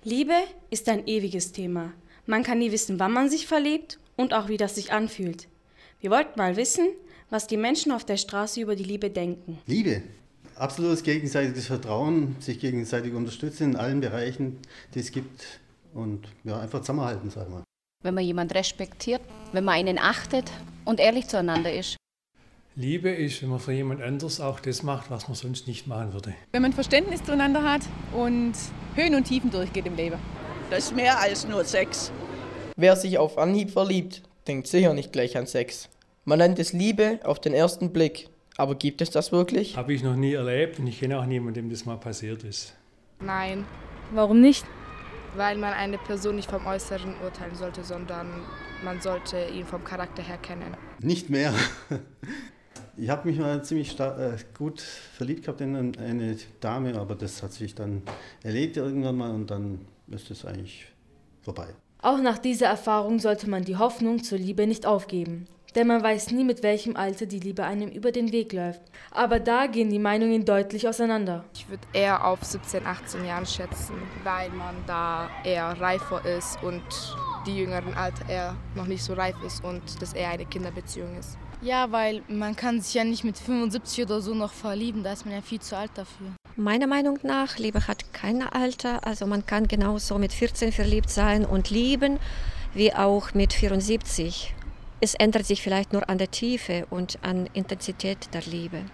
Liebe ist ein ewiges Thema. Man kann nie wissen, wann man sich verliebt und auch wie das sich anfühlt. Wir wollten mal wissen, was die Menschen auf der Straße über die Liebe denken. Liebe, absolutes gegenseitiges Vertrauen, sich gegenseitig unterstützen in allen Bereichen, die es gibt und ja, einfach zusammenhalten, sag mal. Wenn man jemanden respektiert, wenn man einen achtet und ehrlich zueinander ist. Liebe ist, wenn man für jemand anderes auch das macht, was man sonst nicht machen würde. Wenn man Verständnis zueinander hat und Höhen und Tiefen durchgeht im Leben. Das ist mehr als nur Sex. Wer sich auf Anhieb verliebt, denkt sicher nicht gleich an Sex. Man nennt es Liebe auf den ersten Blick. Aber gibt es das wirklich? Habe ich noch nie erlebt und ich kenne auch niemanden, dem das mal passiert ist. Nein, Warum nicht? weil man eine Person nicht vom Äußeren urteilen sollte, sondern man sollte ihn vom Charakter her kennen. Nicht mehr. Ich habe mich mal ziemlich gut verliebt gehabt in eine Dame, aber das hat sich dann erledigt irgendwann mal und dann ist es eigentlich vorbei. Auch nach dieser Erfahrung sollte man die Hoffnung zur Liebe nicht aufgeben. Denn man weiß nie, mit welchem Alter die Liebe einem über den Weg läuft. Aber da gehen die Meinungen deutlich auseinander. Ich würde eher auf 17, 18 Jahren schätzen, weil man da eher reifer ist und die jüngeren Alter eher noch nicht so reif ist und das eher eine Kinderbeziehung ist. Ja, weil man kann sich ja nicht mit 75 oder so noch verlieben, da ist man ja viel zu alt dafür. Meiner Meinung nach, Liebe hat kein Alter, also man kann genauso mit 14 verliebt sein und lieben, wie auch mit 74. Es ändert sich vielleicht nur an der Tiefe und an Intensität der Liebe.